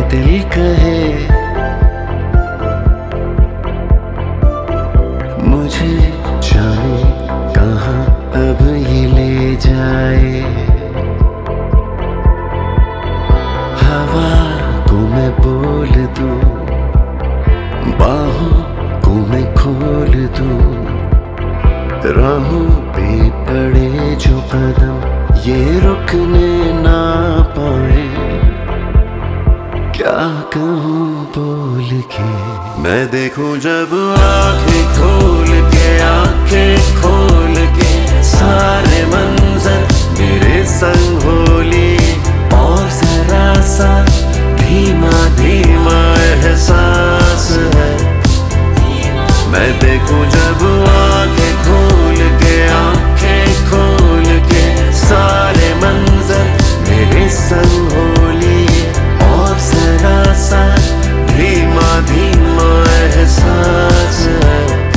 दिल कहे मुझे जाने कहाँ अब ये ले जाए। हवा को मैं बोल दूं, बाहों को मैं खोल दूं, राहों पे पड़े जो कदम ये रुकने ना पाए। क्या कहूँ बोल के मैं देखूं जब आंखें खोल के सारे मंजर मेरे संग होली, और जरा सा धीमा धीमा एहसास है। मैं देखूं जब आंखें खोल के सारे मंजर मेरे संग होली, और जरा सा धीमा धीमा एहसास है।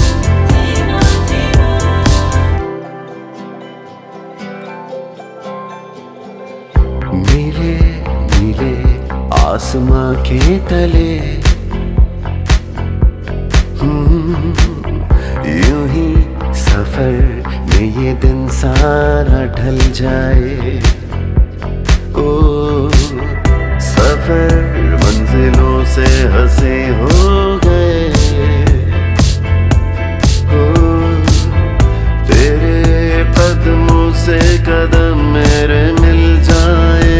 नीले नीले आसमां के तले यूं ही सफर में ये दिन सारा ढल जाए। ओ सफर मंजिलों से हंसे हो गए। ओ तेरे कदमों से कदम मेरे मिल जाए।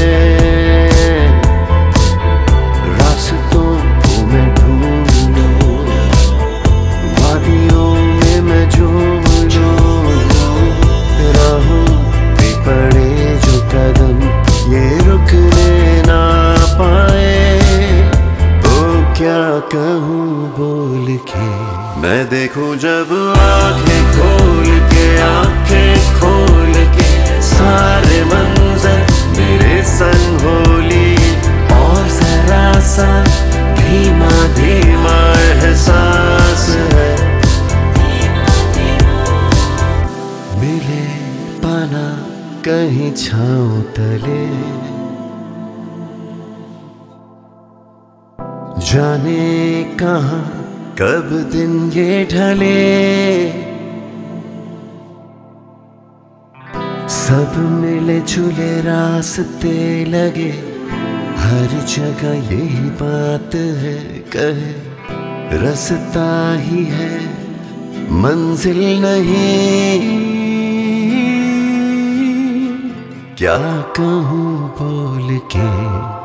रास्तों को मैं ढूंढूं, वादियों में मैं झूम लूं, राहों पे पड़े जो कदम ये रुकने ना पाए। ओ क्या कहूँ बोल के मैं देखूं जब आंखें खोल के सारे मंजर मेरे संग होली, और जरा सा धीमा धीमा एहसास है। मिले पाना कहीं छाँव तले, जाने कहाँ कब दिन ये ढले। सब मिले जुले रास्ते लगे, हर जगह यही बात है कहे रास्ता ही है मंजिल नहीं। क्या कहूँ बोल के